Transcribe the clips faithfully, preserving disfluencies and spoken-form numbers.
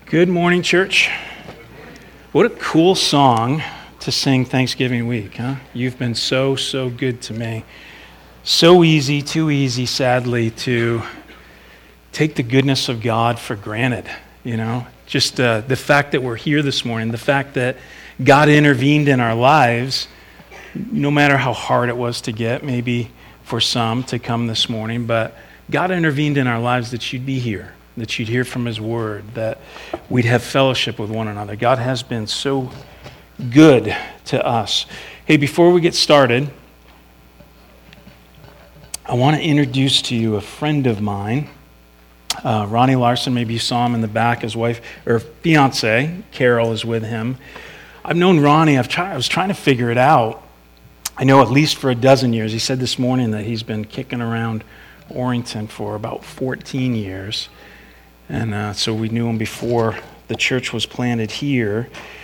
Good morning, church. What a cool song to sing Thanksgiving week, huh? You've been so, so good to me. So easy, too easy, sadly, to take the goodness of God for granted, you know? Just uh, the fact that we're here this morning, the fact that God intervened in our lives, no matter how hard it was to get, maybe for some to come this morning, but God intervened in our lives that you'd be here, that you'd hear from His Word, that we'd have fellowship with one another. God has been so good to us. Hey, before we get started, I want to introduce to you a friend of mine, uh, Ronnie Larson. Maybe you saw him in the back. His wife, or fiance, Carol, is with him. I've known Ronnie. I've tried, I was trying to figure it out. I know at least for a dozen years. He said this morning that he's been kicking around Orrington for about fourteen years. And uh, so we knew him before the church was planted here.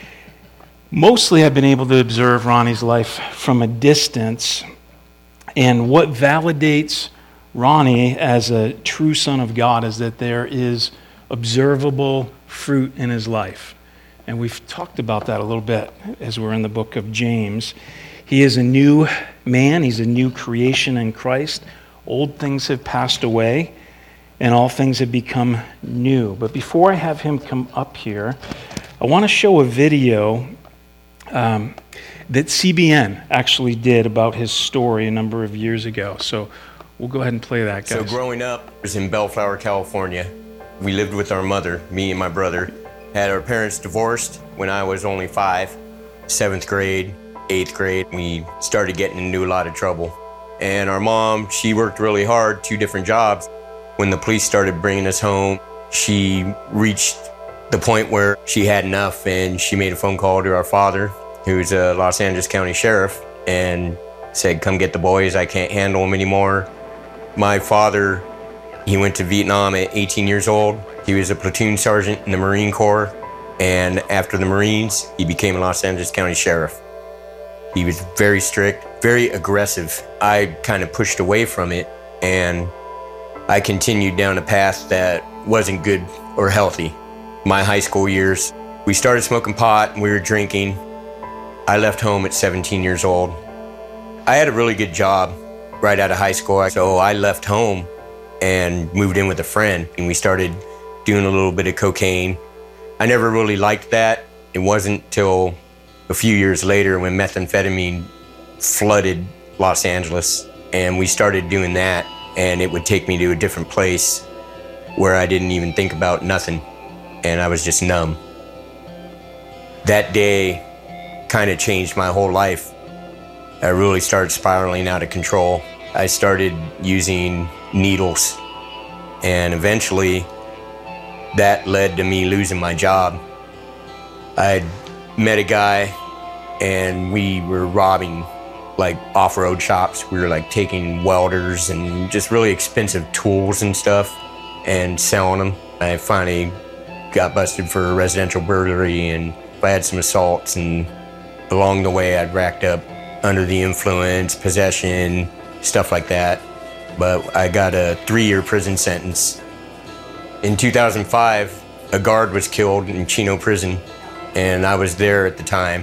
Mostly I've been able to observe Ronnie's life from a distance. And what validates Ronnie as a true son of God is that there is observable fruit in his life. And we've talked about that a little bit as we're in the book of James. He is a new man. He's a new creation in Christ. Old things have passed away, and all things have become new. But before I have him come up here, I want to show a video um, that C B N actually did about his story a number of years ago. So we'll go ahead and play that, guys. So growing up, I was in Bellflower, California. We lived with our mother, me and my brother. Had our parents divorced when I was only five. Seventh grade, eighth grade, we started getting into a lot of trouble. And our mom, she worked really hard, two different jobs. When the police started bringing us home, she reached the point where she had enough, and she made a phone call to our father, who's a Los Angeles County Sheriff, and said, come get the boys, I can't handle them anymore. My father, he went to Vietnam at eighteen years old. He was a platoon sergeant in the Marine Corps, and after the Marines, he became a Los Angeles County Sheriff. He was very strict, very aggressive. I kind of pushed away from it, and I continued down a path that wasn't good or healthy. My high school years, we started smoking pot and we were drinking. I left home at seventeen years old. I had a really good job right out of high school, so I left home and moved in with a friend, and we started doing a little bit of cocaine. I never really liked that. It wasn't until a few years later when methamphetamine flooded Los Angeles, and we started doing that, and it would take me to a different place where I didn't even think about nothing, and I was just numb. That day kind of changed my whole life. I really started spiraling out of control. I started using needles, and eventually that led to me losing my job. I met a guy, and we were robbing like off-road shops. We were like taking welders and just really expensive tools and stuff and selling them. I finally got busted for residential burglary, and I had some assaults, and along the way I'd racked up under the influence, possession, stuff like that. But I got a three-year prison sentence. In two thousand five, a guard was killed in Chino Prison, and I was there at the time.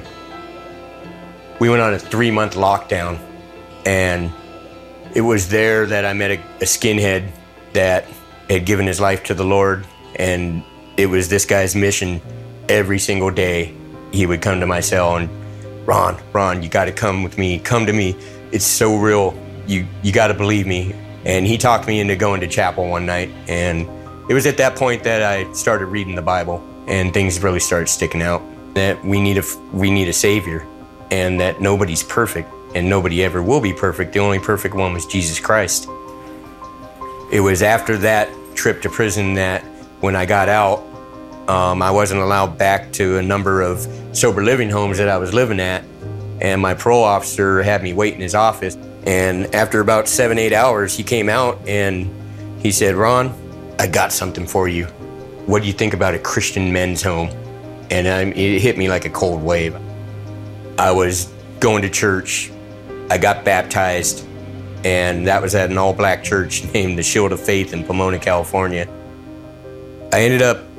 We went on a three-month lockdown, and it was there that I met a, a skinhead that had given his life to the Lord, and it was this guy's mission. Every single day, he would come to my cell and, Ron, Ron, you got to come with me. Come to me. It's so real. You you got to believe me. And he talked me into going to chapel one night, and it was at that point that I started reading the Bible, and things really started sticking out. That we need a we need a Savior, and that nobody's perfect, and nobody ever will be perfect. The only perfect one was Jesus Christ. It was after that trip to prison that when I got out, um, I wasn't allowed back to a number of sober living homes that I was living at, and my parole officer had me wait in his office. And after about seven, eight hours, he came out and he said, Ron, I got something for you. What do you think about a Christian men's home? And I, it hit me like a cold wave. I was going to church. I got baptized, and that was at an all-black church named the Shield of Faith in Pomona, California. I ended up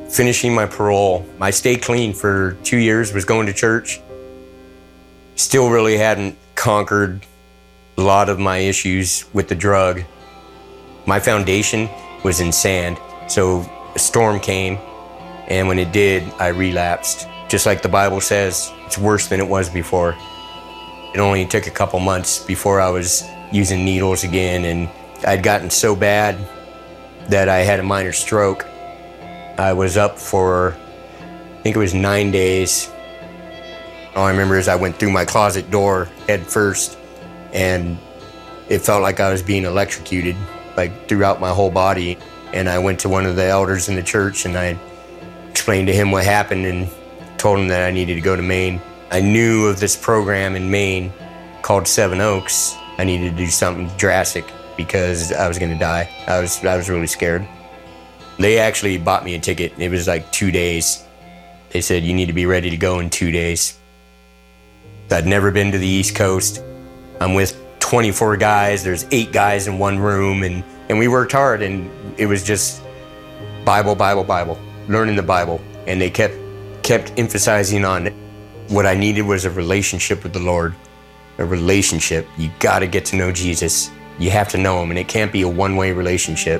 finishing my parole. I stayed clean for two years, was going to church. Still really hadn't conquered a lot of my issues with the drug. My foundation was in sand, so a storm came, and when it did, I relapsed. Just like the Bible says, it's worse than it was before. It only took a couple months before I was using needles again, and I'd gotten so bad that I had a minor stroke. I was up for, I think it was nine days. All I remember is I went through my closet door head first, and it felt like I was being electrocuted, like throughout my whole body. And I went to one of the elders in the church, and I explained to him what happened and told him that I needed to go to Maine. I knew of this program in Maine called Seven Oaks. I needed to do something drastic because I was gonna die. I was, I was really scared. They actually bought me a ticket. It was like two days. They said, you need to be ready to go in two days. I'd never been to the East Coast. I'm with twenty-four guys. There's eight guys in one room, and, and we worked hard, and it was just Bible, Bible, Bible, learning the Bible. And they kept, kept emphasizing on what I needed was a relationship with the Lord. A relationship. You gotta get to know Jesus. You have to know him, and it can't be a one-way relationship.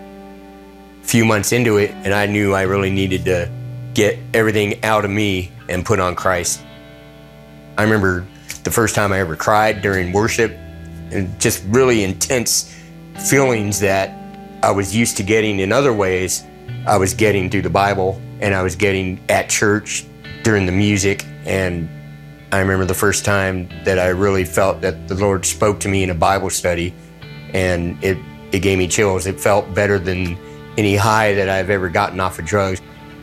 A few months into it, and I knew I really needed to get everything out of me and put on Christ. I remember the first time I ever cried during worship, and just really intense feelings that I was used to getting in other ways. I was getting through the Bible, and I was getting at church during the music. And I remember the first time that I really felt that the Lord spoke to me in a Bible study, and it, it gave me chills. It felt better than any high that I've ever gotten off of drugs.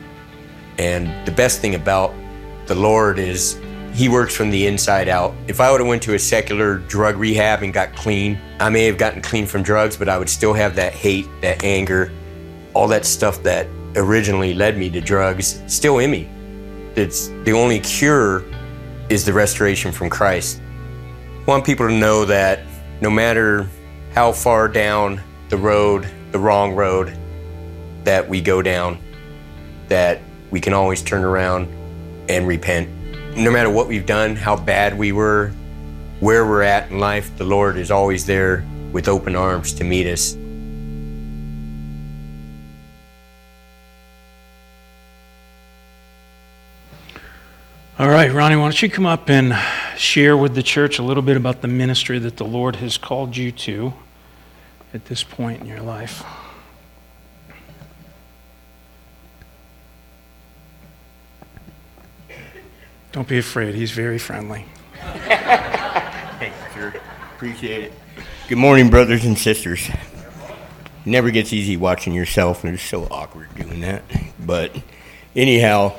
And the best thing about the Lord is he works from the inside out. If I would have went to a secular drug rehab and got clean, I may have gotten clean from drugs, but I would still have that hate, that anger, all that stuff that originally led me to drugs still in me. It's the only cure is the restoration from Christ. I want people to know that no matter how far down the road, the wrong road that we go down, that we can always turn around and repent. No matter what we've done, how bad we were, where we're at in life, the Lord is always there with open arms to meet us. All right, Ronnie, why don't you come up and share with the church a little bit about the ministry that the Lord has called you to at this point in your life. Don't be afraid. He's very friendly. Thanks, sir. Appreciate it. Good morning, brothers and sisters. It never gets easy watching yourself, and it's so awkward doing that. But anyhow,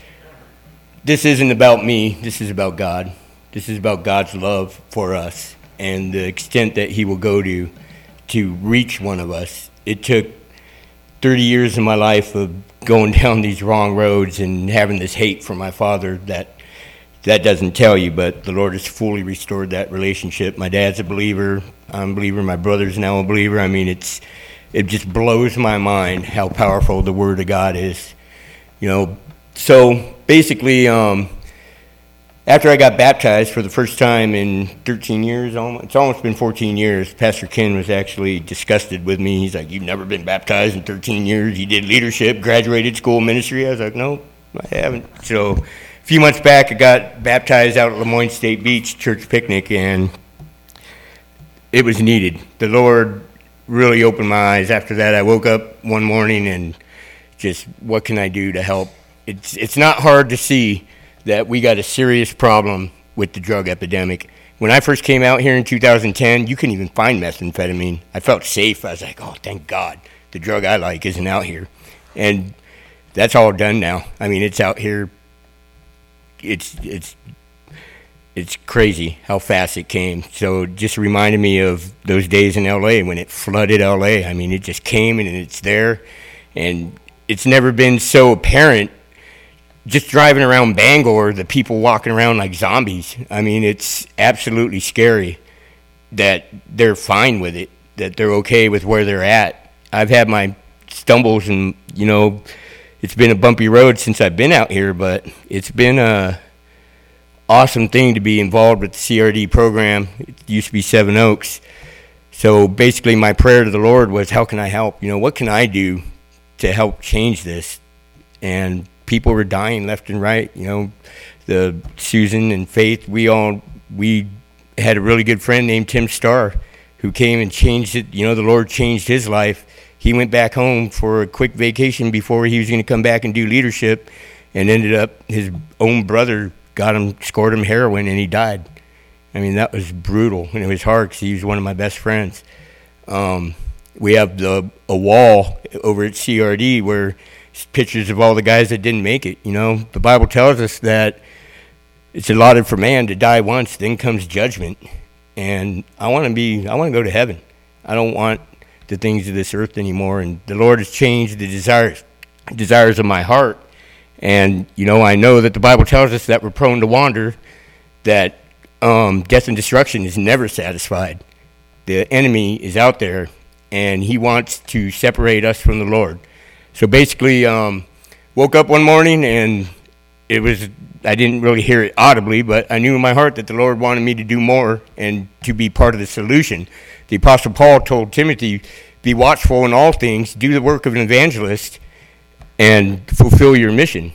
this isn't about me. This is about God. This is about God's love for us and the extent that he will go to to reach one of us. It took thirty years of my life of going down these wrong roads and having this hate for my father that that doesn't tell you, but the Lord has fully restored that relationship. My dad's a believer. I'm a believer. My brother's now a believer. I mean, it's it just blows my mind how powerful the Word of God is. You know, so basically, um, after I got baptized for the first time in thirteen years, almost, it's almost been fourteen years, Pastor Ken was actually disgusted with me. He's like, "You've never been baptized in thirteen years. You did leadership, graduated school ministry." I was like, "No, I haven't." So a few months back, I got baptized out at Lemoyne State Beach church picnic, and it was needed. The Lord really opened my eyes. After that, I woke up one morning and just, what can I do to help? It's it's not hard to see that we got a serious problem with the drug epidemic. When I first came out here in two thousand ten, you couldn't even find methamphetamine. I felt safe. I was like, oh, thank God. The drug I like isn't out here. And that's all done now. I mean, it's out here. It's it's it's crazy how fast it came. So it just reminded me of those days in L A when it flooded L A. I mean, it just came and it's there. And it's never been so apparent. Just driving around Bangor, the people walking around like zombies. I mean, it's absolutely scary that they're fine with it, that they're okay with where they're at. I've had my stumbles and, you know, it's been a bumpy road since I've been out here, but it's been a awesome thing to be involved with the C R D program. It used to be Seven Oaks. So basically my prayer to the Lord was, how can I help? You know, what can I do to help change this? And people were dying left and right. You know, the Susan and Faith, we all, we had a really good friend named Tim Starr who came and changed it. You know, the Lord changed his life. He went back home for a quick vacation before he was going to come back and do leadership, and ended up, his own brother got him, scored him heroin, and he died. I mean, that was brutal, and it was hard because he was one of my best friends. Um, we have the a wall over at C R D where it's pictures of all the guys that didn't make it. You know, the Bible tells us that it's allotted for man to die once, then comes judgment. And I want to be, I want to go to heaven. I don't want the things of this earth anymore, and the Lord has changed the desires desires of my heart. And you know, I know that the Bible tells us that we're prone to wander, that um, death and destruction is never satisfied. The enemy is out there, and he wants to separate us from the Lord. So basically, um, woke up one morning, and it was, I didn't really hear it audibly, but I knew in my heart that the Lord wanted me to do more and to be part of the solution. The Apostle Paul told Timothy, be watchful in all things, do the work of an evangelist, and fulfill your mission.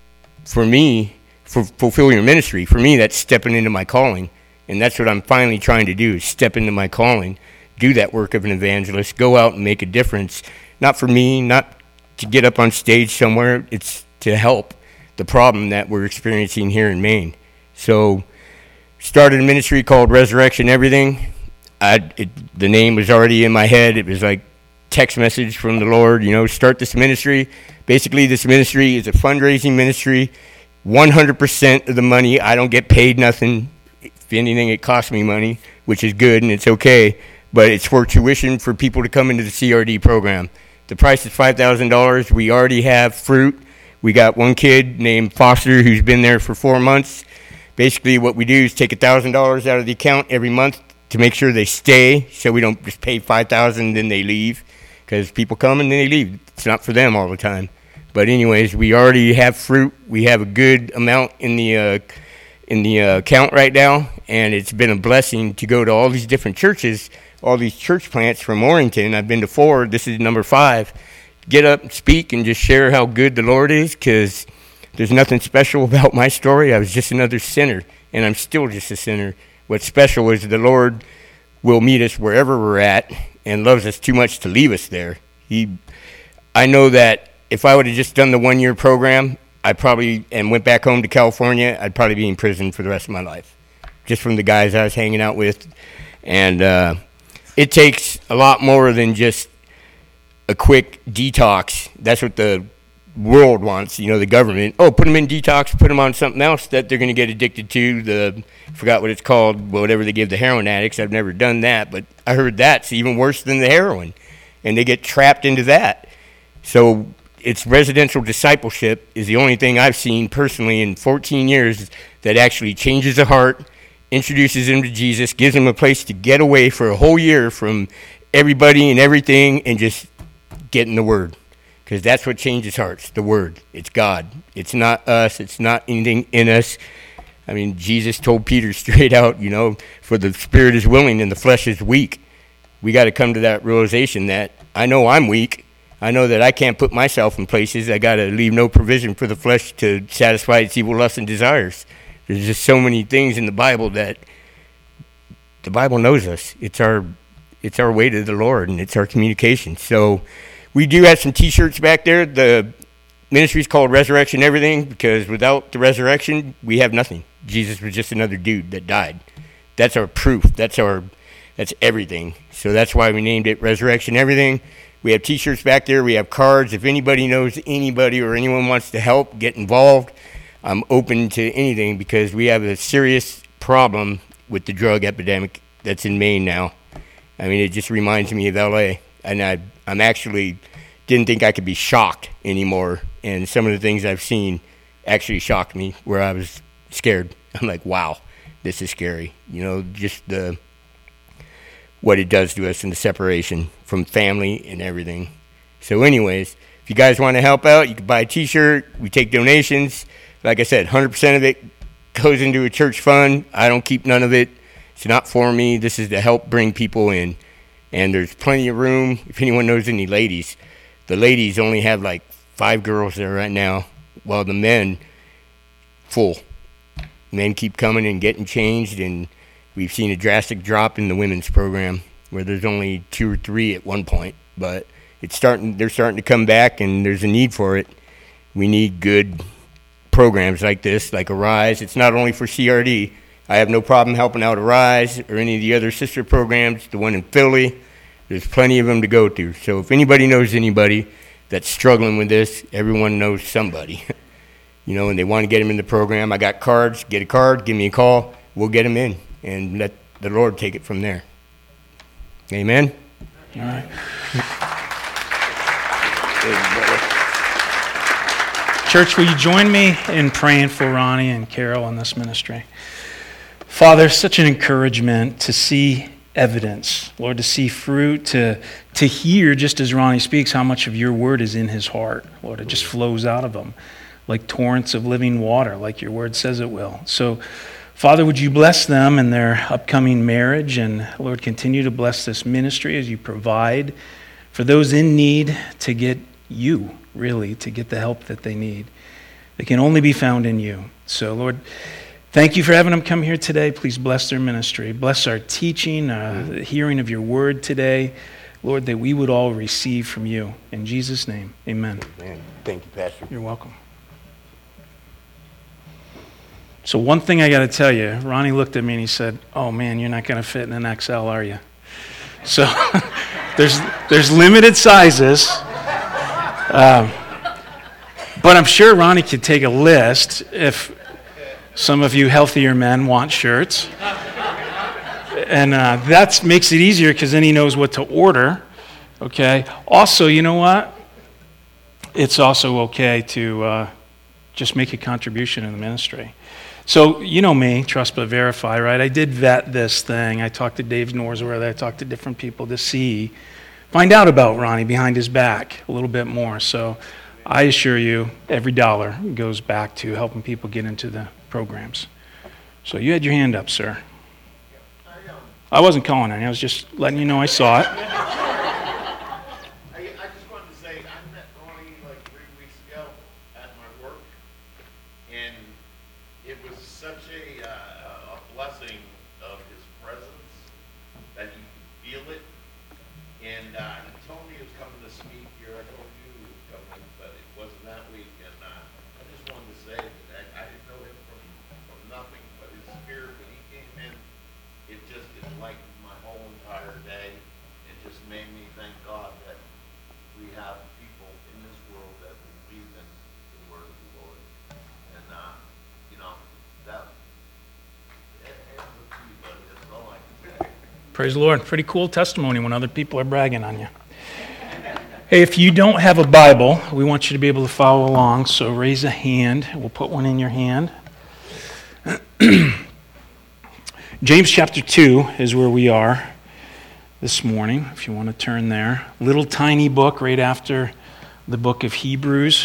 For me, for fulfill your ministry, for me, that's stepping into my calling. And that's what I'm finally trying to do, is step into my calling, do that work of an evangelist, go out and make a difference. Not for me, not to get up on stage somewhere, it's to help the problem that we're experiencing here in Maine. So, started a ministry called Resurrection Everything. I, it, the name was already in my head. It was like text message from the Lord, you know, start this ministry. Basically, this ministry is a fundraising ministry. one hundred percent of the money, I don't get paid nothing. If anything, it costs me money, which is good and it's okay. But it's for tuition for people to come into the C R D program. The price is five thousand dollars. We already have fruit. We got one kid named Foster who's been there for four months. Basically, what we do is take one thousand dollars out of the account every month to make sure they stay, so we don't just pay five thousand dollars and then they leave, because people come and then they leave. It's not for them all the time. But anyways, we already have fruit. We have a good amount in the uh, in the uh, account right now, and it's been a blessing to go to all these different churches, all these church plants from Warrington. I've been to four. This is number five. Get up, speak, and just share how good the Lord is, because there's nothing special about my story. I was just another sinner, and I'm still just a sinner. What's special is the Lord will meet us wherever we're at and loves us too much to leave us there. He, I know that if I would have just done the one-year program, I probably, and went back home to California, I'd probably be in prison for the rest of my life, just from the guys I was hanging out with. And uh, it takes a lot more than just a quick detox. That's what the world wants, you know, the government. Oh, put them in detox, put them on something else that they're going to get addicted to. The, I forgot what it's called, whatever they give the heroin addicts. I've never done that, but I heard that's even worse than the heroin, and they get trapped into that. So it's residential discipleship is the only thing I've seen personally in fourteen years that actually changes a heart, introduces them to Jesus, gives them a place to get away for a whole year from everybody and everything, and just get in the Word. Because that's what changes hearts, the Word. It's God. It's not us. It's not anything in us. I mean, Jesus told Peter straight out, you know, for the spirit is willing and the flesh is weak. We got to come to that realization that I know I'm weak. I know that I can't put myself in places. I got to leave no provision for the flesh to satisfy its evil lusts and desires. There's just so many things in the Bible that the Bible knows us. It's our, it's our way to the Lord, and it's our communication. So we do have some T-shirts back there. The ministry is called Resurrection Everything, because without the resurrection, we have nothing. Jesus was just another dude that died. That's our proof. That's our, that's everything. So that's why we named it Resurrection Everything. We have T-shirts back there. We have cards. If anybody knows anybody or anyone wants to help, get involved, I'm open to anything, because we have a serious problem with the drug epidemic that's in Maine now. I mean, it just reminds me of L A, and I, I'm actually didn't think I could be shocked anymore, and some of the things I've seen actually shocked me, where I was scared. I'm like, wow, this is scary. You know, just the what it does to us and the separation from family and everything. So anyways, if you guys want to help out, you can buy a t-shirt. We take donations. Like I said, one hundred percent of it goes into a church fund. I don't keep none of it. It's not for me. This is to help bring people in. And there's plenty of room. If anyone knows any ladies, the ladies only have like five girls there right now, while the men, full. Men keep coming and getting changed, and we've seen a drastic drop in the women's program where there's only two or three at one point. But it's starting. They're starting to come back, and there's a need for it. We need good programs like this, like Arise. It's not only for C R D. I have no problem helping out Arise or any of the other sister programs, the one in Philly. There's plenty of them to go to. So if anybody knows anybody that's struggling with this, everyone knows somebody. You know, and they want to get them in the program. I got cards. Get a card. Give me a call. We'll get them in, and let the Lord take it from there. Amen? All right. Church, will you join me in praying for Ronnie and Carol in this ministry? Father, such an encouragement to see evidence, Lord, to see fruit, to, to hear, just as Ronnie speaks, how much of your word is in his heart. Lord, it just flows out of him like torrents of living water, like your word says it will. So, Father, would you bless them in their upcoming marriage, and Lord, continue to bless this ministry as you provide for those in need to get you, really, to get the help that they need. They can only be found in you. So, Lord, thank you for having them come here today. Please bless their ministry. Bless our teaching, uh, the hearing of your word today. Lord, that we would all receive from you. In Jesus' name, amen. Man, thank you, Pastor. You're welcome. So one thing I got to tell you, Ronnie looked at me and he said, oh man, you're not going to fit in an X L, are you? So there's there's limited sizes. Um, but I'm sure Ronnie could take a list if some of you healthier men want shirts. And uh, that makes it easier because then he knows what to order. Okay. Also, you know what? It's also okay to uh, just make a contribution in the ministry. So, you know me, trust but verify, right? I did vet this thing. I talked to Dave Norsworth. I talked to different people to see, find out about Ronnie behind his back a little bit more. So I assure you, every dollar goes back to helping people get into the programs. So you had your hand up, sir. I wasn't calling on you. I was just letting you know I saw it. I, I just wanted to say, I met Ronnie like three weeks ago at my work, and it was such a, uh, a blessing of his presence that you could feel it. And uh, he told me he was coming to speak here. I told you he was coming, but it wasn't that week. And uh, I just wanted to say that I didn't know him from, from nothing, but his spirit, when he came in, it just enlightened my whole entire day. It just made me thank God that we have people in this world that believe in the word of the Lord. And, uh, you know, that, it, it's up to you, buddy. That's all I can say. Praise the Lord. Pretty cool testimony when other people are bragging on you. Hey, if you don't have a Bible, we want you to be able to follow along, so raise a hand. We'll put one in your hand. James chapter two is where we are this morning, if you want to turn there. Little tiny book right after the book of Hebrews.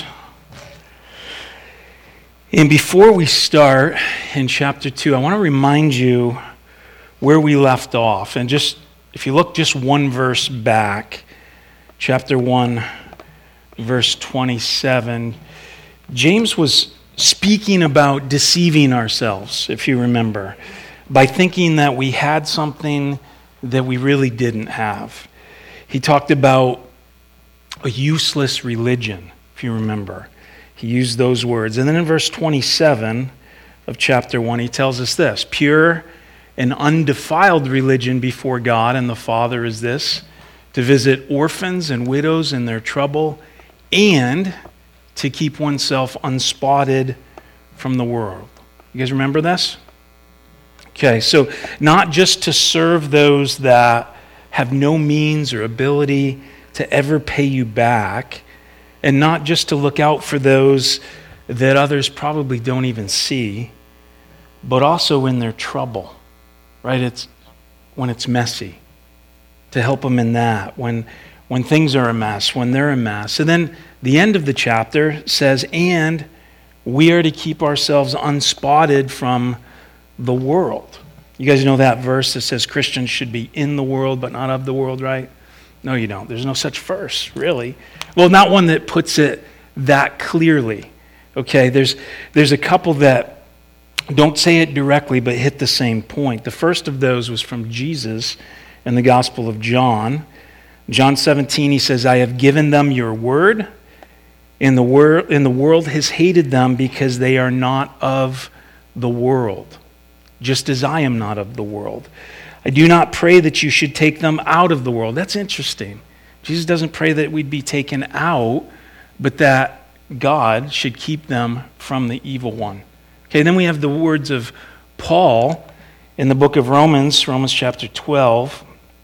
And before we start in chapter two, I want to remind you where we left off. And just, if you look just one verse back, chapter one, verse twenty-seven, James was speaking about deceiving ourselves, if you remember, by thinking that we had something that we really didn't have. He talked about a useless religion, if you remember. He used those words. And then in verse twenty-seven of chapter one, he tells us this: pure and undefiled religion before God and the Father is this, to visit orphans and widows in their trouble, and to keep oneself unspotted from the world. You guys remember this? Okay, so not just to serve those that have no means or ability to ever pay you back, and not just to look out for those that others probably don't even see, but also in their trouble, right? It's when it's messy, to help them in that. When when things are a mess, when they're a mess. And then the end of the chapter says, and we are to keep ourselves unspotted from the world. You guys know that verse that says Christians should be in the world but not of the world, right? No, you don't. There's no such verse, really. Well, not one that puts it that clearly. Okay, there's there's a couple that don't say it directly but hit the same point. The first of those was from Jesus in the Gospel of John. John seventeen, he says, I have given them your word, and the, wor- and the world has hated them because they are not of the world, just as I am not of the world. I do not pray that you should take them out of the world. That's interesting. Jesus doesn't pray that we'd be taken out, but that God should keep them from the evil one. Okay, then we have the words of Paul in the book of Romans, Romans chapter twelve,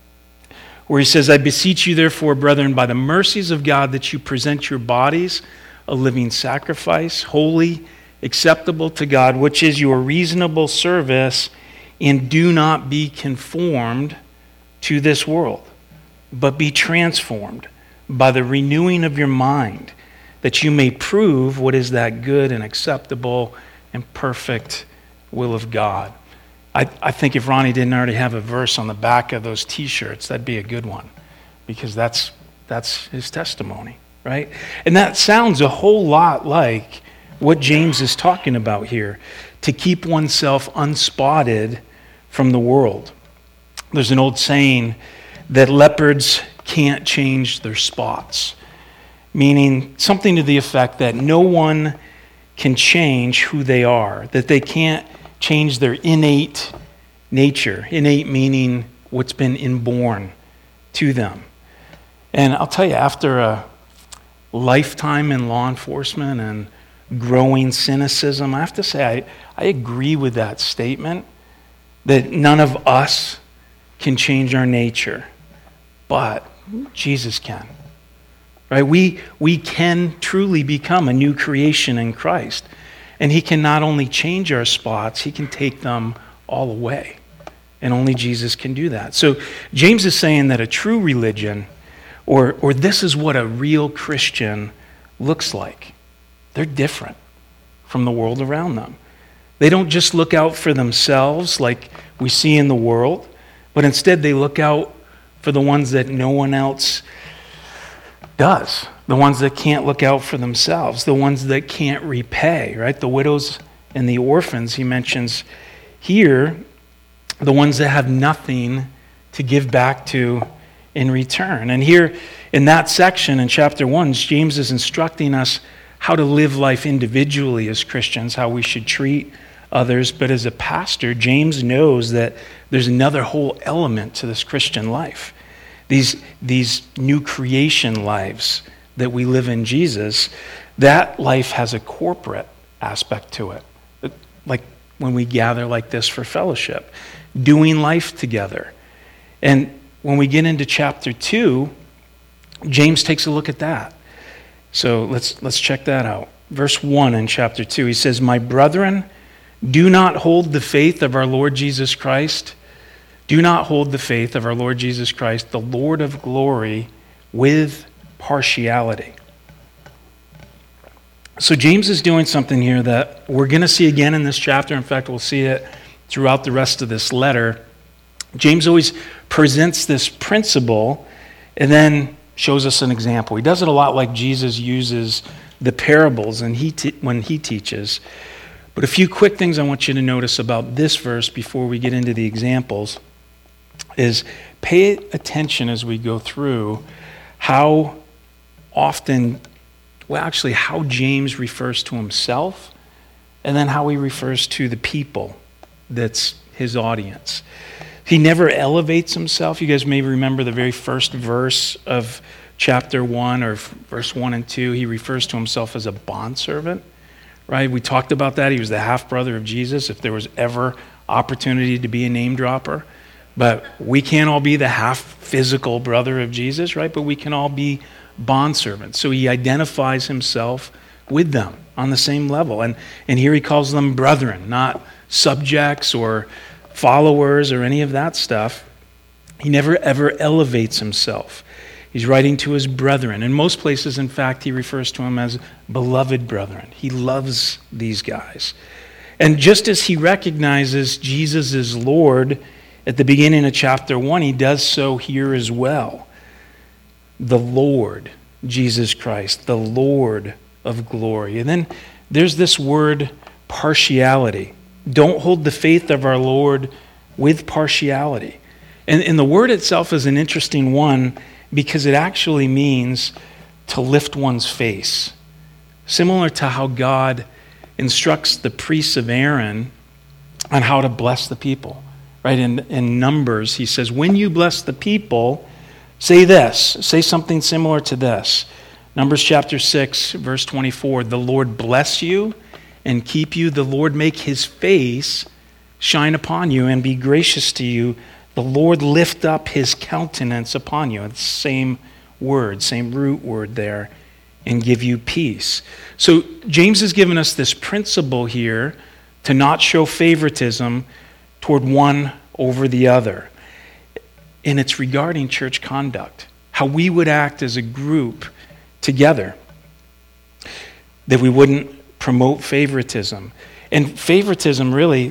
where he says, I beseech you therefore, brethren, by the mercies of God, that you present your bodies a living sacrifice, holy, acceptable to God, which is your reasonable service, and do not be conformed to this world, but be transformed by the renewing of your mind, that you may prove what is that good and acceptable and perfect will of God. I, I think if Ronnie didn't already have a verse on the back of those t-shirts, that'd be a good one, because that's that's his testimony, right? And that sounds a whole lot like what James is talking about here, to keep oneself unspotted from the world. There's an old saying that leopards can't change their spots, meaning something to the effect that no one can change who they are, that they can't change their innate nature, innate meaning what's been inborn to them. And I'll tell you, after a lifetime in law enforcement and growing cynicism, I have to say I, I agree with that statement, that none of us can change our nature, but Jesus can. Right? We, we can truly become a new creation in Christ. And he can not only change our spots, he can take them all away. And only Jesus can do that. So James is saying that a true religion, or, or this is what a real Christian looks like. They're different from the world around them. They don't just look out for themselves like we see in the world, but instead they look out for the ones that no one else does. The ones that can't look out for themselves, the ones that can't repay, right? The widows and the orphans he mentions here, the ones that have nothing to give back to in return. And here in that section in chapter one, James is instructing us how to live life individually as Christians, how we should treat others. But as a pastor, James knows that there's another whole element to this Christian life. These, these new creation lives that we live in Jesus, that life has a corporate aspect to it. Like when we gather like this for fellowship, doing life together. And when we get into chapter two, James takes a look at that. So let's let's check that out. Verse one in chapter two, he says, my brethren, do not hold the faith of our Lord Jesus Christ. Do not hold the faith of our Lord Jesus Christ, the Lord of glory, with partiality. So James is doing something here that we're going to see again in this chapter. In fact, we'll see it throughout the rest of this letter. James always presents this principle and then shows us an example. He does it a lot like Jesus uses the parables and he te- when he teaches. But a few quick things I want you to notice about this verse before we get into the examples is pay attention as we go through how often, well, actually how James refers to himself and then how he refers to the people that's his audience. He never elevates himself. You guys may remember the very first verse of chapter one or verse one and two. He refers to himself as a bondservant, right? We talked about that. He was the half-brother of Jesus, if there was ever opportunity to be a name dropper. But we can't all be the half-physical brother of Jesus, right? But we can all be bondservants. So he identifies himself with them on the same level. And, and here he calls them brethren, not subjects or followers or any of that stuff. He never ever elevates himself. He's writing to his brethren. In most places, in fact, he refers to them as beloved brethren. He loves these guys. And just as he recognizes Jesus is Lord at the beginning of chapter one, he does so here as well. The Lord, Jesus Christ, the Lord of glory. And then there's this word partiality. Don't hold the faith of our Lord with partiality. And, and the word itself is an interesting one because it actually means to lift one's face. Similar to how God instructs the priests of Aaron on how to bless the people. Right? In, in Numbers, he says, when you bless the people, say this, say something similar to this. Numbers chapter six, verse twenty-four, the Lord bless you and keep you. The Lord make his face shine upon you and be gracious to you. The Lord lift up his countenance upon you. It's the same word, same root word there, and give you peace. So James has given us this principle here to not show favoritism toward one over the other. And it's regarding church conduct, how we would act as a group together, that we wouldn't promote favoritism. And favoritism really,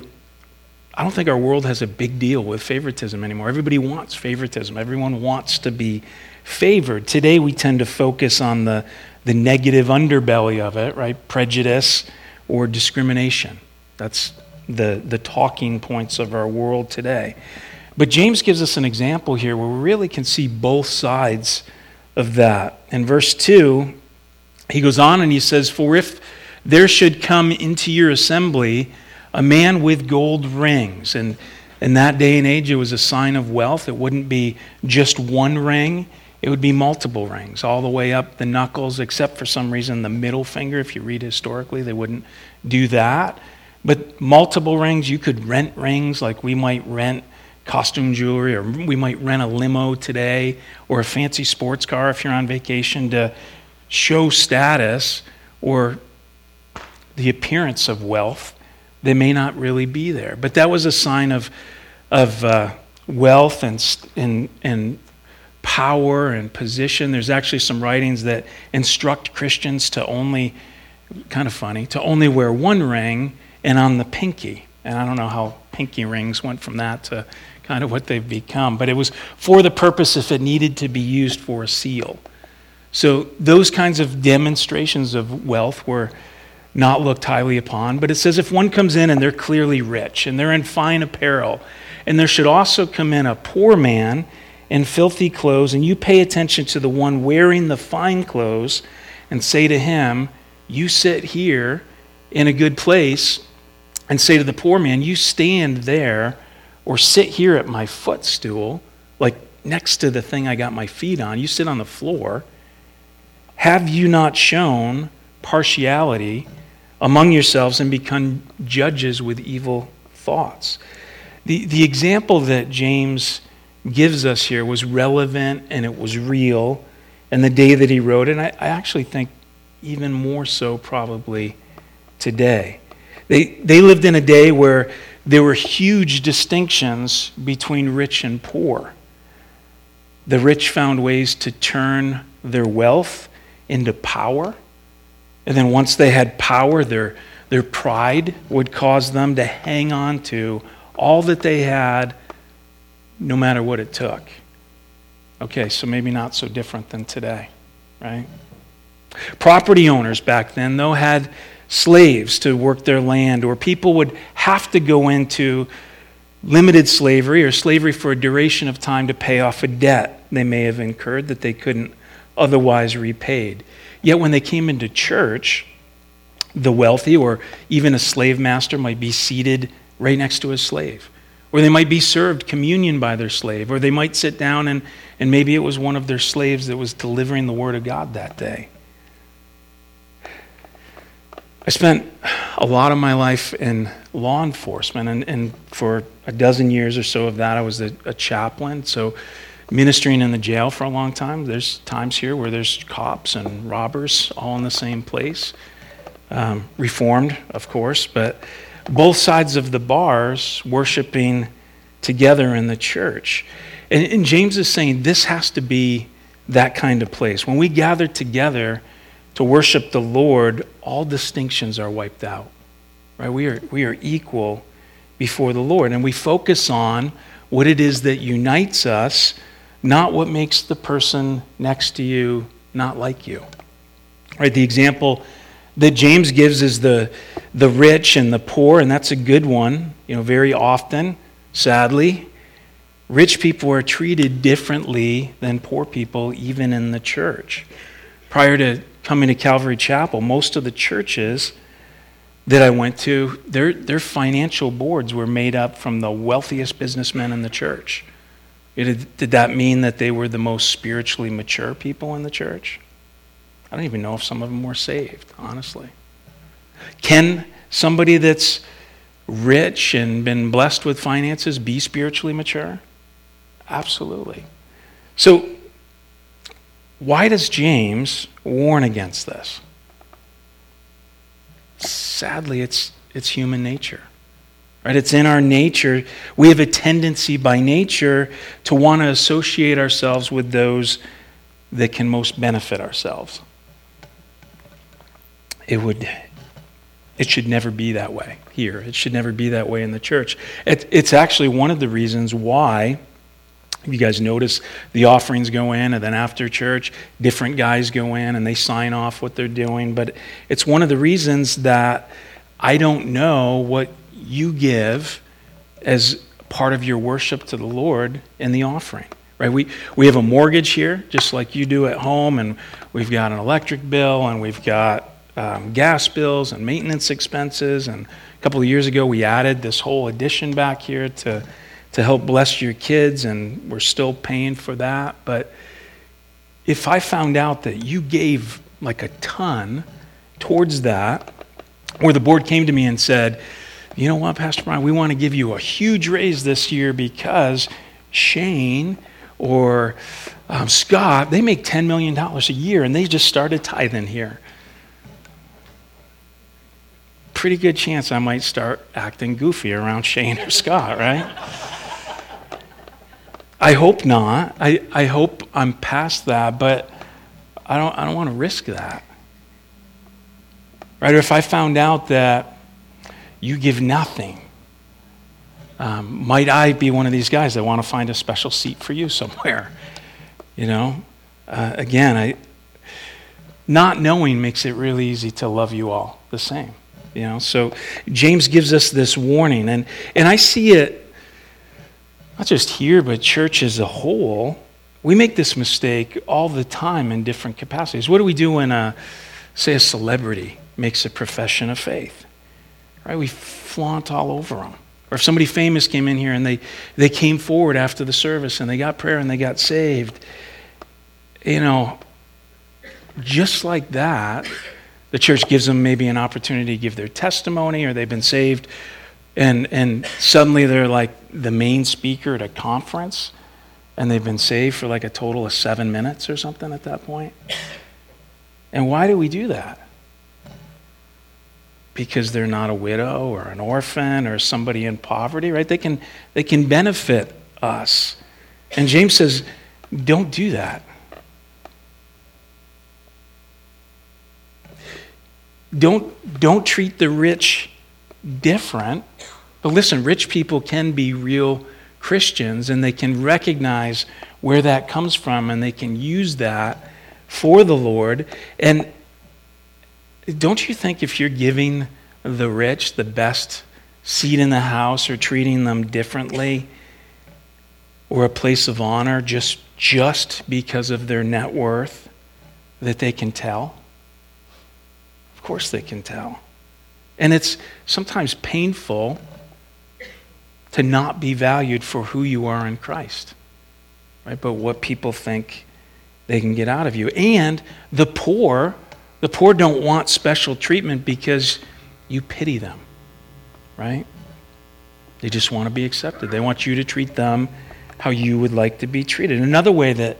I don't think our world has a big deal with favoritism anymore. Everybody wants favoritism. Everyone wants to be favored. Today we tend to focus on the, the negative underbelly of it, right? Prejudice or discrimination. That's the, the talking points of our world today. But James gives us an example here where we really can see both sides of that. In verse two, he goes on and he says, for if there should come into your assembly a man with gold rings, and in that day and age it was a sign of wealth. It wouldn't be just one ring, it would be multiple rings, all the way up the knuckles, except for some reason the middle finger. If you read historically, they wouldn't do that. But multiple rings, you could rent rings like we might rent costume jewelry, or we might rent a limo today, or a fancy sports car if you're on vacation, to show status or the appearance of wealth. They may not really be there. But that was a sign of, of uh, wealth and, and, and power and position. There's actually some writings that instruct Christians to only, kind of funny, to only wear one ring and on the pinky. And I don't know how pinky rings went from that to kind of what they've become. But it was for the purpose if it needed to be used for a seal. So those kinds of demonstrations of wealth were not looked highly upon. But it says if one comes in and they're clearly rich and they're in fine apparel, and there should also come in a poor man in filthy clothes, and you pay attention to the one wearing the fine clothes and say to him, you sit here in a good place, and say to the poor man, you stand there or sit here at my footstool, like next to the thing I got my feet on. You sit on the floor. Have you not shown partiality among yourselves and become judges with evil thoughts? The, the example that James gives us here was relevant and it was real in the day that he wrote it. And I, I actually think even more so probably today. They, they lived in a day where there were huge distinctions between rich and poor. The rich found ways to turn their wealth into power. And then once they had power, their, their pride would cause them to hang on to all that they had, no matter what it took. Okay, so maybe not so different than today, right? Property owners back then, though, had slaves to work their land, or people would have to go into limited slavery or slavery for a duration of time to pay off a debt they may have incurred that they couldn't otherwise repaid. Yet when they came into church, the wealthy or even a slave master might be seated right next to his slave, or they might be served communion by their slave, or they might sit down and, and maybe it was one of their slaves that was delivering the word of God that day. I spent a lot of my life in law enforcement, and, and for a dozen years or so of that, I was a, a chaplain, so ministering in the jail for a long time. There's times here where there's cops and robbers all in the same place. Um, reformed, of course, but both sides of the bars worshiping together in the church. And, and James is saying this has to be that kind of place. When we gather together to worship the Lord, all distinctions are wiped out. Right? We are, we are equal before the Lord, and we focus on what it is that unites us, not what makes the person next to you not like you. Right? The example that James gives is the, the rich and the poor, and that's a good one. You know, very often, sadly, rich people are treated differently than poor people, even in the church. Prior to coming to Calvary Chapel, most of the churches that I went to, their, their financial boards were made up from the wealthiest businessmen in the church. It, did that mean that they were the most spiritually mature people in the church? I don't even know if some of them were saved, honestly. Can somebody that's rich and been blessed with finances be spiritually mature? Absolutely. So, why does James warn against this? Sadly, it's it's human nature. Right? It's in our nature. We have a tendency by nature to want to associate ourselves with those that can most benefit ourselves. It would it should never be that way here. It should never be that way in the church. It, it's actually one of the reasons why, if you guys notice, the offerings go in, and then after church, different guys go in and they sign off what they're doing. But it's one of the reasons that I don't know what you give as part of your worship to the Lord in the offering. Right? We we have a mortgage here, just like you do at home, and we've got an electric bill, and we've got um, gas bills and maintenance expenses. And a couple of years ago, we added this whole addition back here to to help bless your kids, and we're still paying for that. But if I found out that you gave like a ton towards that, or the board came to me and said, you know what, Pastor Brian, we want to give you a huge raise this year because Shane or um, Scott, they make ten million dollars a year and they just started tithing here. Pretty good chance I might start acting goofy around Shane or Scott, right? I hope not. I, I hope I'm past that, but I don't I don't want to risk that. Right? Or if I found out that you give nothing, um, might I be one of these guys that want to find a special seat for you somewhere? You know? Uh, again, I not knowing makes it really easy to love you all the same. You know? So James gives us this warning, and, and I see it not just here, but church as a whole. We make this mistake all the time in different capacities. What do we do when, a, say, a celebrity makes a profession of faith? Right? We flaunt all over them. Or if somebody famous came in here and they, they came forward after the service and they got prayer and they got saved, you know, just like that, the church gives them maybe an opportunity to give their testimony, or they've been saved, and and suddenly they're like the main speaker at a conference, and they've been saved for like a total of seven minutes or something at that point. And why do we do that? Because they're not a widow or an orphan or somebody in poverty, right? They can they can benefit us. And James says, don't do that. Don't, don't treat the rich different. But listen, rich people can be real Christians, and they can recognize where that comes from, and they can use that for the Lord. And don't you think if you're giving the rich the best seat in the house, or treating them differently, or a place of honor just, just because of their net worth, that they can tell? Of course they can tell. And it's sometimes painful to not be valued for who you are in Christ, right? But what people think they can get out of you. And the poor, the poor don't want special treatment because you pity them, right? They just want to be accepted. They want you to treat them how you would like to be treated. Another way that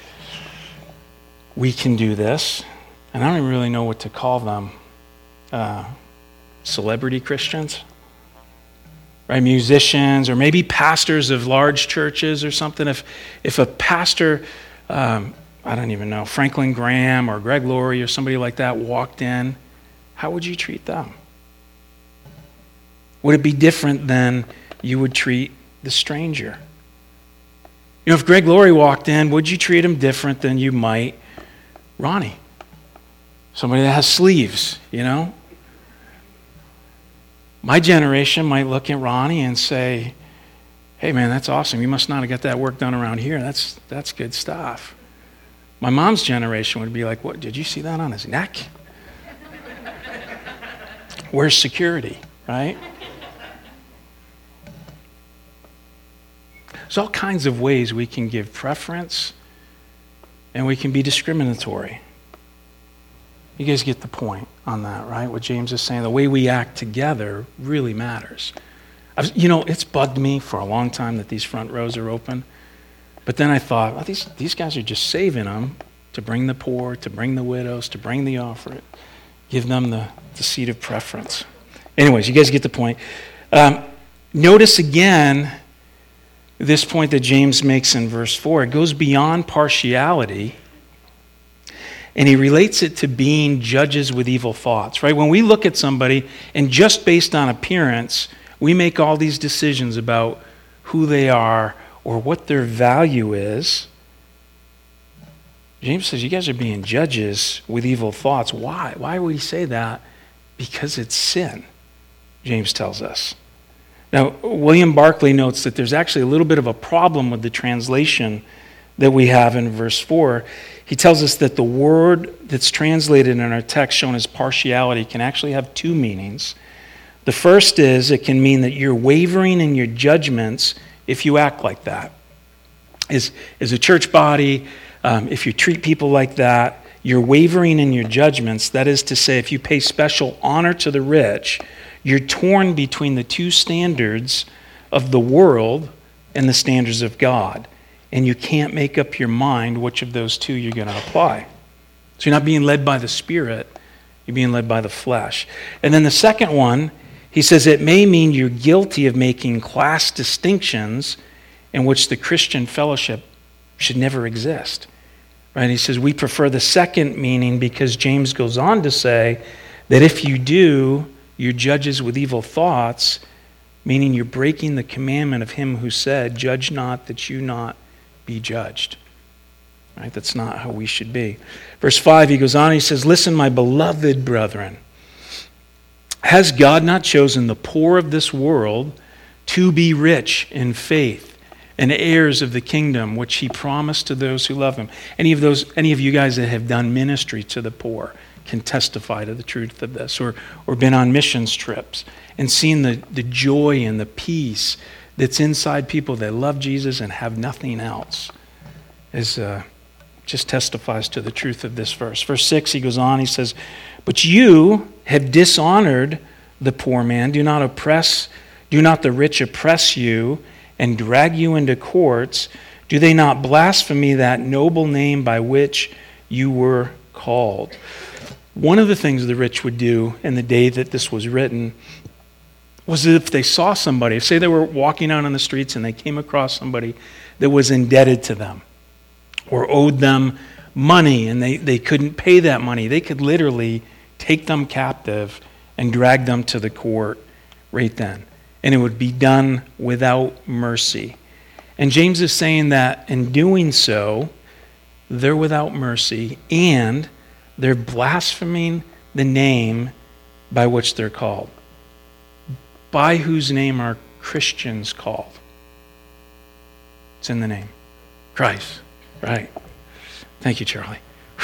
we can do this, and I don't even really know what to call them, uh, celebrity Christians, right? Musicians, or maybe pastors of large churches or something. If if a pastor um, I don't even know, Franklin Graham or Greg Laurie or somebody like that walked in, how would you treat them? Would it be different than you would treat the stranger? You know, if Greg Laurie walked in, would you treat him different than you might Ronnie? Somebody that has sleeves, you know? My generation might look at Ronnie and say, hey man, that's awesome. You must not have got that work done around here. That's that's good stuff. My mom's generation would be like, what, did you see that on his neck? Where's security, right? There's all kinds of ways we can give preference and we can be discriminatory. You guys get the point on that, right? What James is saying, the way we act together really matters. I've, you know, it's bugged me for a long time that these front rows are open. But then I thought, well, these, these guys are just saving them to bring the poor, to bring the widows, to bring the offering, give them the, the seat of preference. Anyways, you guys get the point. Um, notice again this point that James makes in verse four. It goes beyond partiality, and he relates it to being judges with evil thoughts, right? When we look at somebody and just based on appearance, we make all these decisions about who they are or what their value is. James says, you guys are being judges with evil thoughts. Why? Why would he say that? Because it's sin, James tells us. Now, William Barclay notes that there's actually a little bit of a problem with the translation that we have in verse four. He tells us that the word that's translated in our text shown as partiality can actually have two meanings. The first is it can mean that you're wavering in your judgments if you act like that. As, as a church body, um, if you treat people like that, you're wavering in your judgments. That is to say, if you pay special honor to the rich, you're torn between the two standards of the world and the standards of God. And you can't make up your mind which of those two you're going to apply. So you're not being led by the Spirit, you're being led by the flesh. And then the second one, he says it may mean you're guilty of making class distinctions in which the Christian fellowship should never exist. Right? He says we prefer the second meaning because James goes on to say that if you do, you're judges with evil thoughts, meaning you're breaking the commandment of him who said, judge not that you not be judged. Right? That's not how we should be. Verse five, he goes on, he says, listen, my beloved brethren, has God not chosen the poor of this world to be rich in faith and heirs of the kingdom which he promised to those who love him? Any of those, any of you guys that have done ministry to the poor can testify to the truth of this, or or been on missions trips and seen the, the joy and the peace that's inside people that love Jesus and have nothing else. Is uh, just testifies to the truth of this verse. Verse six, he goes on, he says, but you have dishonored the poor man. Do not oppress, do not the rich oppress you and drag you into courts? Do they not blaspheme that noble name by which you were called? One of the things the rich would do in the day that this was written was that if they saw somebody, say they were walking out on the streets and they came across somebody that was indebted to them or owed them money and they, they couldn't pay that money, they could literally take them captive and drag them to the court right then. And it would be done without mercy. And James is saying that in doing so, they're without mercy and they're blaspheming the name by which they're called. By whose name are Christians called? It's in the name. Christ. Right. Thank you, Charlie.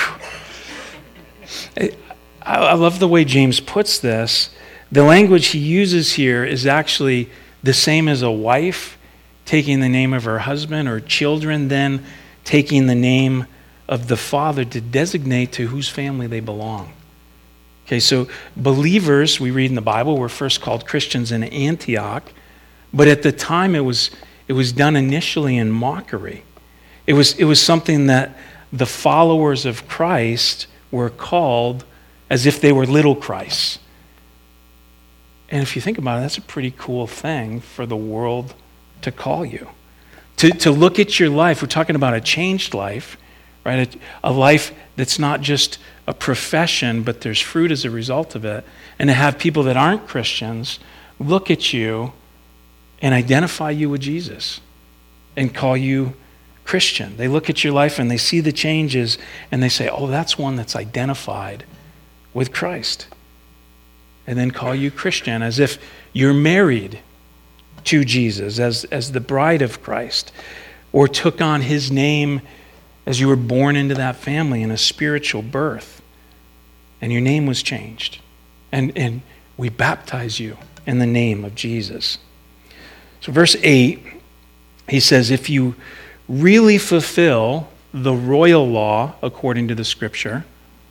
I, I love the way James puts this. The language he uses here is actually the same as a wife taking the name of her husband, or children then taking the name of the father to designate to whose family they belong. Okay, so believers, we read in the Bible, were first called Christians in Antioch, but at the time it was it was done initially in mockery. It was it was something that the followers of Christ were called as if they were little Christs. And if you think about it, that's a pretty cool thing for the world to call you. To, to look at your life, we're talking about a changed life, right? A, a life that's not just a profession, but there's fruit as a result of it. And to have people that aren't Christians look at you and identify you with Jesus and call you Christian. They look at your life and they see the changes and they say, oh, that's one that's identified with Christ. And then call you Christian as if you're married to Jesus, as, as the bride of Christ, or took on his name as you were born into that family in a spiritual birth. And your name was changed. And, and we baptize you in the name of Jesus. So verse eight, he says, if you really fulfill the royal law according to the scripture,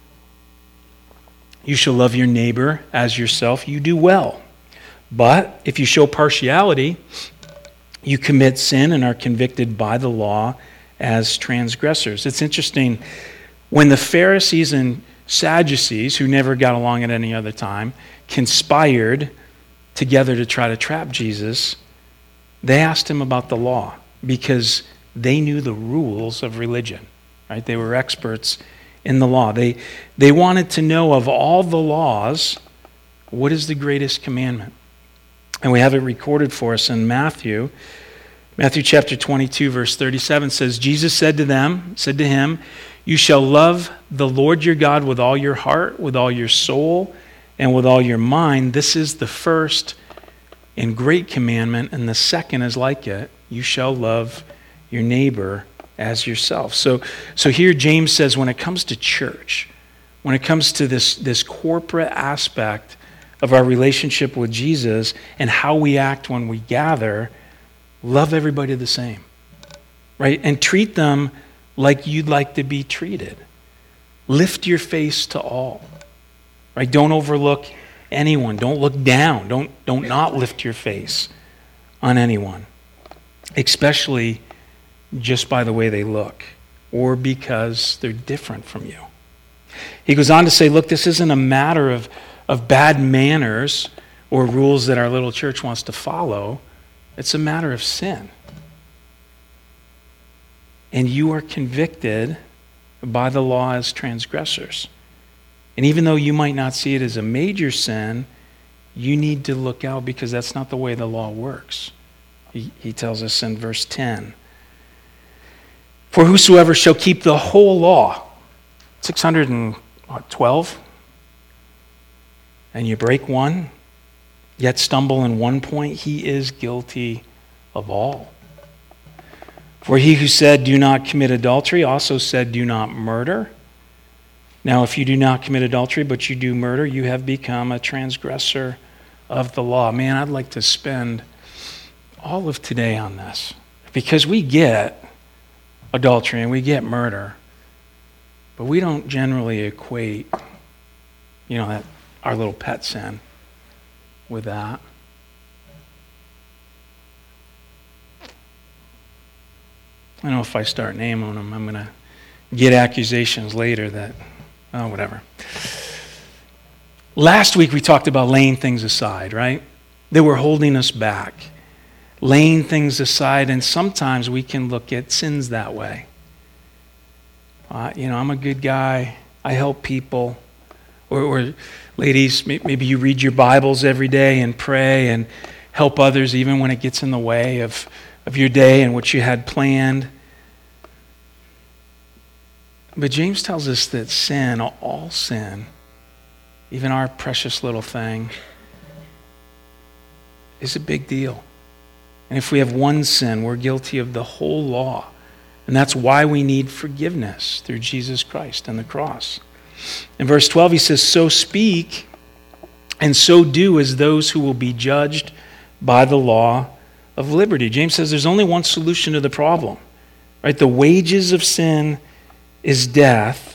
you shall love your neighbor as yourself, you do well. But if you show partiality, you commit sin and are convicted by the law as transgressors. It's interesting, when the Pharisees and Sadducees, who never got along at any other time, conspired together to try to trap Jesus, they asked him about the law because they knew the rules of religion, right? They were experts in the law. They, they wanted to know, of all the laws, what is the greatest commandment? And we have it recorded for us in Matthew. Matthew chapter twenty-two, verse thirty-seven says, Jesus said to them, said to him, you shall love the Lord your God with all your heart, with all your soul, and with all your mind. This is the first and great commandment, and the second is like it. You shall love your neighbor as yourself. So, so here James says, when it comes to church, when it comes to this, this corporate aspect of our relationship with Jesus and how we act when we gather, love everybody the same, right? And treat them like you'd like to be treated. Lift your face to all, right? Don't overlook anyone. Don't look down. Don't, don't not lift your face on anyone, especially just by the way they look or because they're different from you. He goes on to say, look, this isn't a matter of, of bad manners or rules that our little church wants to follow. It's a matter of sin. And you are convicted by the law as transgressors. And even though you might not see it as a major sin, you need to look out because that's not the way the law works. He, he tells us in verse ten, for whosoever shall keep the whole law, six hundred twelve, and you break one, yet stumble in one point, he is guilty of all. For he who said, do not commit adultery, also said, do not murder. Now, if you do not commit adultery, but you do murder, you have become a transgressor of the law. Man, I'd like to spend all of today on this, because we get adultery and we get murder, but we don't generally equate, you know, that our little pet sin with that. I know if I start naming them, I'm going to get accusations later that, oh, whatever. Last week we talked about laying things aside, right? They were holding us back. Laying things aside, and sometimes we can look at sins that way. Uh, you know, I'm a good guy. I help people. Or, or ladies, maybe you read your Bibles every day and pray and help others even when it gets in the way of, of your day and what you had planned. But James tells us that sin, all sin, even our precious little thing, is a big deal. And if we have one sin, we're guilty of the whole law. And that's why we need forgiveness through Jesus Christ and the cross. In verse twelve, he says, so speak and so do as those who will be judged by the law of liberty. James says there's only one solution to the problem, right? The wages of sin is death.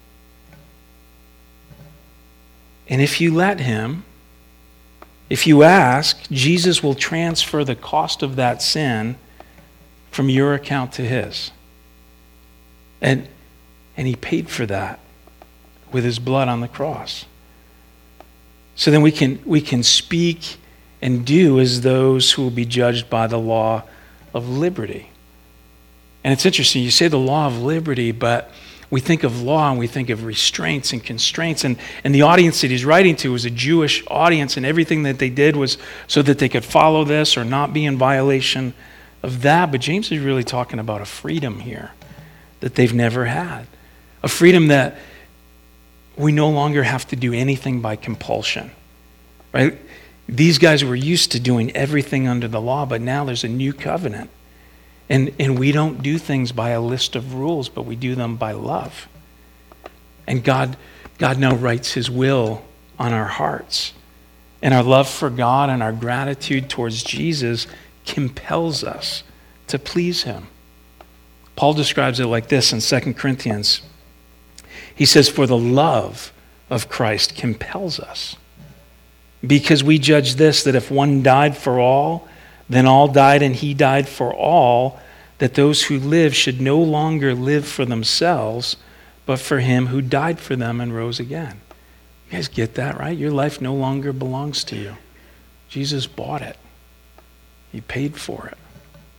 And if you let him, if you ask, Jesus will transfer the cost of that sin from your account to his. And, and he paid for that with his blood on the cross. So then we can, we can speak and do as those who will be judged by the law of liberty. And it's interesting, you say the law of liberty, but we think of law and we think of restraints and constraints. And, and the audience that he's writing to was a Jewish audience, and everything that they did was so that they could follow this or not be in violation of that. But James is really talking about a freedom here that they've never had. A freedom that we no longer have to do anything by compulsion, right? These guys were used to doing everything under the law, but now there's a new covenant. And, and we don't do things by a list of rules, but we do them by love. And God, God now writes his will on our hearts. And our love for God and our gratitude towards Jesus compels us to please him. Paul describes it like this in Second Corinthians. He says, for the love of Christ compels us. Because we judge this, that if one died for all, then all died, and he died for all, that those who live should no longer live for themselves, but for him who died for them and rose again. You guys get that, right? Your life no longer belongs to you. Jesus bought it. He paid for it.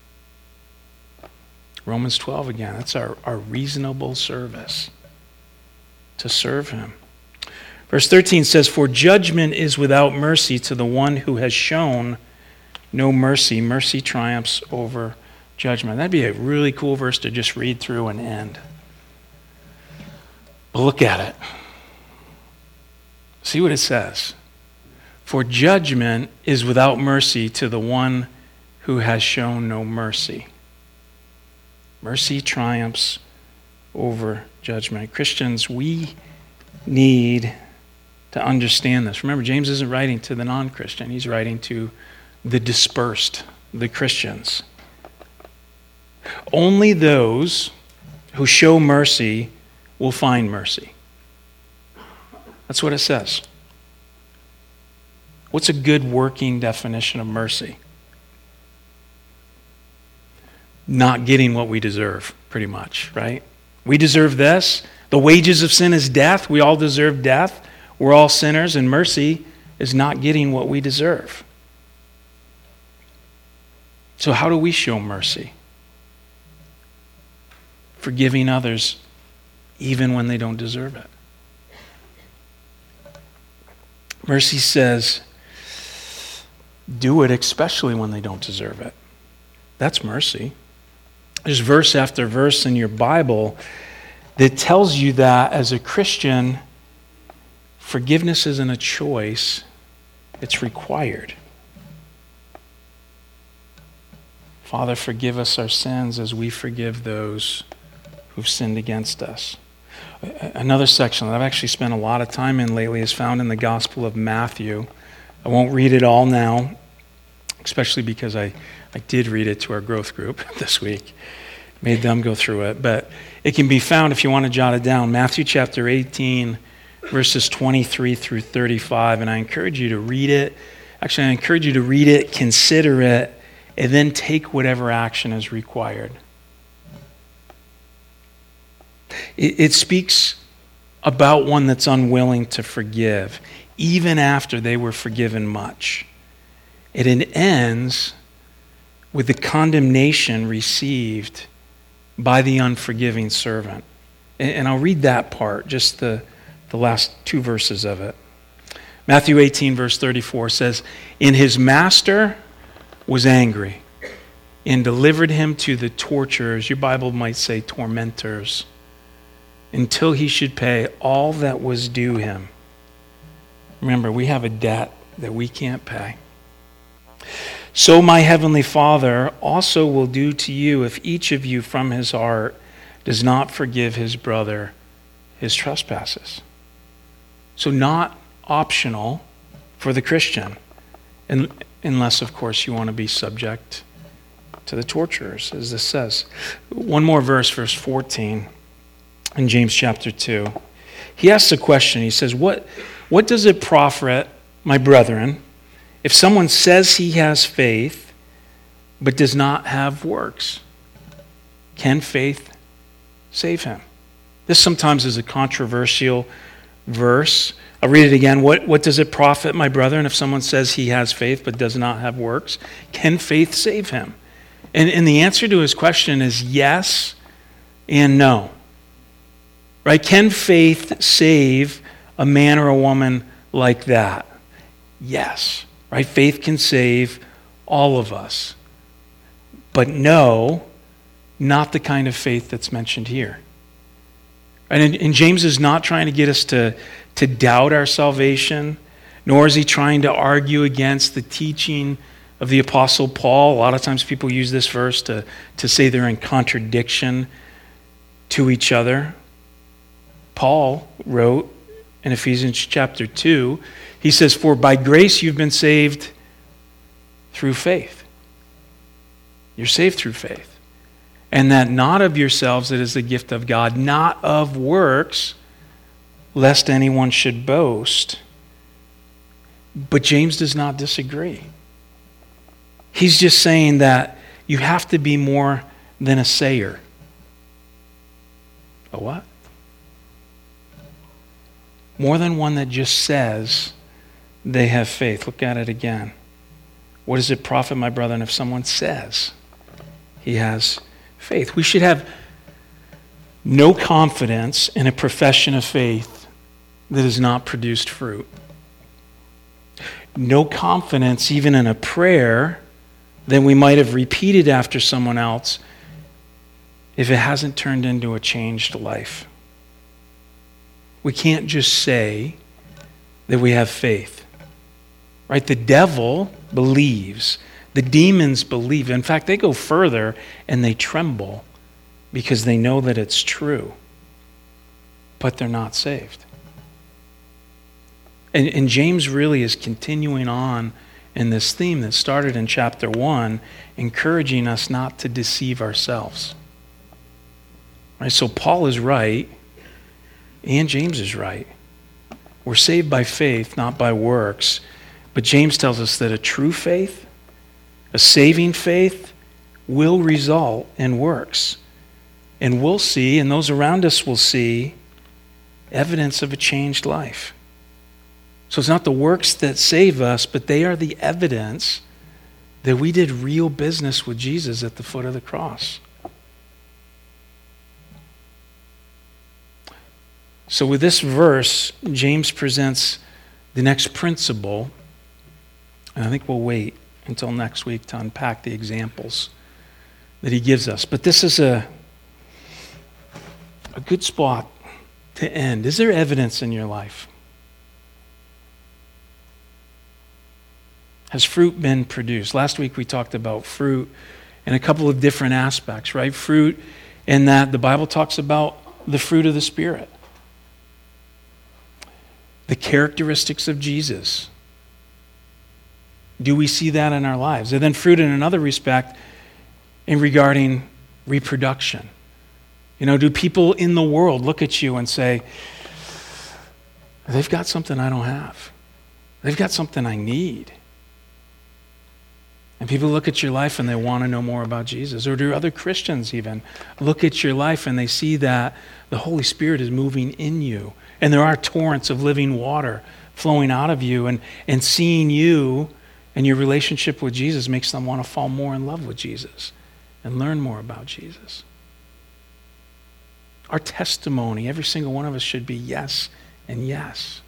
Romans twelve again, that's our, our reasonable service, to serve him. Verse thirteen says, for judgment is without mercy to the one who has shown no mercy. Mercy triumphs over judgment. That'd be a really cool verse to just read through and end. But look at it. See what it says. For judgment is without mercy to the one who has shown no mercy. Mercy triumphs over judgment. Christians, we need to understand this. Remember, James isn't writing to the non-Christian. He's writing to the dispersed, the Christians. Only those who show mercy will find mercy. That's what it says. What's a good working definition of mercy? Not getting what we deserve, pretty much, right? We deserve this. The wages of sin is death. We all deserve death. We're all sinners, and mercy is not getting what we deserve. So how do we show mercy? Forgiving others even when they don't deserve it. Mercy says, do it especially when they don't deserve it. That's mercy. There's verse after verse in your Bible that tells you that as a Christian, forgiveness isn't a choice, it's required. Father, forgive us our sins as we forgive those who've sinned against us. Another section that I've actually spent a lot of time in lately is found in the Gospel of Matthew. I won't read it all now, especially because I, I did read it to our growth group this week. Made them go through it. But it can be found, if you want to jot it down, Matthew chapter eighteen, verses twenty-three through thirty-five. And I encourage you to read it. Actually, I encourage you to read it, consider it, and then take whatever action is required. It, it speaks about one that's unwilling to forgive, even after they were forgiven much. And it ends with the condemnation received by the unforgiving servant. And, and I'll read that part, just the, the last two verses of it. Matthew eighteen, verse thirty-four says, and his master was angry and delivered him to the torturers, your Bible might say tormentors, until he should pay all that was due him. Remember, we have a debt that we can't pay. So my heavenly Father also will do to you if each of you from his heart does not forgive his brother his trespasses. So not optional for the Christian, unless, of course, you want to be subject to the torturers, as this says. One more verse, verse fourteen, in James chapter two. He asks a question. He says, what, what does it profit, my brethren, if someone says he has faith but does not have works? Can faith save him? This sometimes is a controversial verse. I'll read it again. What, what does it profit, my brethren, if someone says he has faith but does not have works? Can faith save him? And, and the answer to his question is yes and no. Right? Can faith save a man or a woman like that? Yes. Right? Faith can save all of us. But no, not the kind of faith that's mentioned here. And, and James is not trying to get us to, to doubt our salvation, nor is he trying to argue against the teaching of the Apostle Paul. A lot of times people use this verse to, to say they're in contradiction to each other. Paul wrote in Ephesians chapter two, he says, "For by grace you've been saved through faith." You're saved through faith. "And that not of yourselves, it is the gift of God, not of works, lest anyone should boast." But James does not disagree. He's just saying that you have to be more than a sayer. A what? More than one that just says they have faith. Look at it again. What does it profit, my brethren, if someone says he has faith? We should have no confidence in a profession of faith that has not produced fruit. No confidence even in a prayer that we might have repeated after someone else if it hasn't turned into a changed life. We can't just say that we have faith. Right? The devil believes. The demons believe. In fact, they go further and they tremble because they know that it's true. But they're not saved. And, and James really is continuing on in this theme that started in chapter one, encouraging us not to deceive ourselves. Right? So Paul is right, and James is right. We're saved by faith, not by works. But James tells us that a true faith, a saving faith, will result in works. And we'll see, and those around us will see, evidence of a changed life. So it's not the works that save us, but they are the evidence that we did real business with Jesus at the foot of the cross. So with this verse, James presents the next principle, and I think we'll wait until next week to unpack the examples that he gives us. But this is a, a good spot to end. Is there evidence in your life? Has fruit been produced? Last week we talked about fruit in a couple of different aspects, right? Fruit in that the Bible talks about the fruit of the Spirit. The characteristics of Jesus. Do we see that in our lives? And then fruit in another respect in regarding reproduction. You know, do people in the world look at you and say, they've got something I don't have. They've got something I need. And people look at your life and they want to know more about Jesus. Or do other Christians even look at your life and they see that the Holy Spirit is moving in you. And there are torrents of living water flowing out of you. And, and seeing you and your relationship with Jesus makes them want to fall more in love with Jesus and learn more about Jesus. Our testimony, every single one of us, should be yes and yes.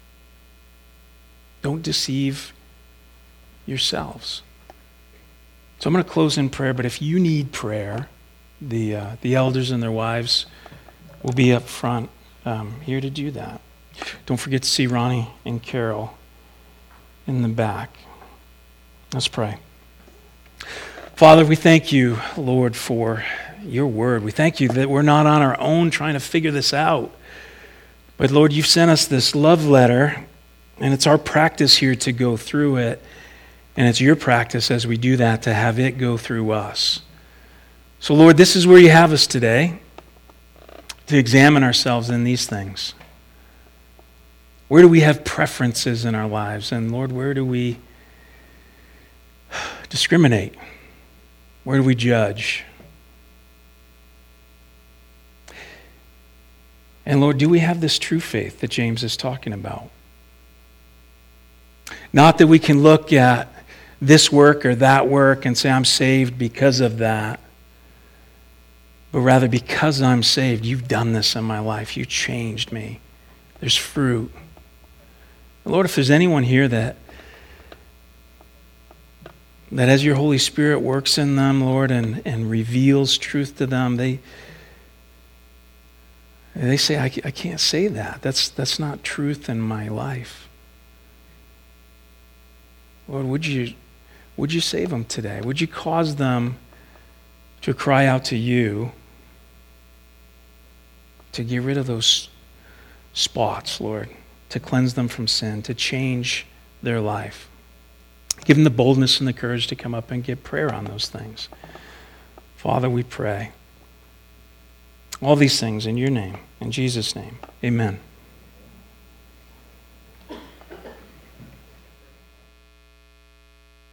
Don't deceive yourselves. So I'm going to close in prayer, but if you need prayer, the uh, the elders and their wives will be up front um, here to do that. Don't forget to see Ronnie and Carol in the back. Let's pray. Father, we thank you, Lord, for your word. We thank you that we're not on our own trying to figure this out. But Lord, you've sent us this love letter, and it's our practice here to go through it. And it's your practice as we do that to have it go through us. So Lord, this is where you have us today, to examine ourselves in these things. Where do we have preferences in our lives? And Lord, where do we discriminate? Where do we judge? And Lord, do we have this true faith that James is talking about? Not that we can look at this work or that work and say, I'm saved because of that. But rather, because I'm saved, you've done this in my life. You changed me. There's fruit. Lord, if there's anyone here that that as your Holy Spirit works in them, Lord, and, and reveals truth to them, they they say, I, I can't say that. That's, that's not truth in my life. Lord, would you, would you save them today? Would you cause them to cry out to you to get rid of those spots, Lord, to cleanse them from sin, to change their life. Give them the boldness and the courage to come up and get prayer on those things. Father, we pray all these things in your name, in Jesus' name. Amen.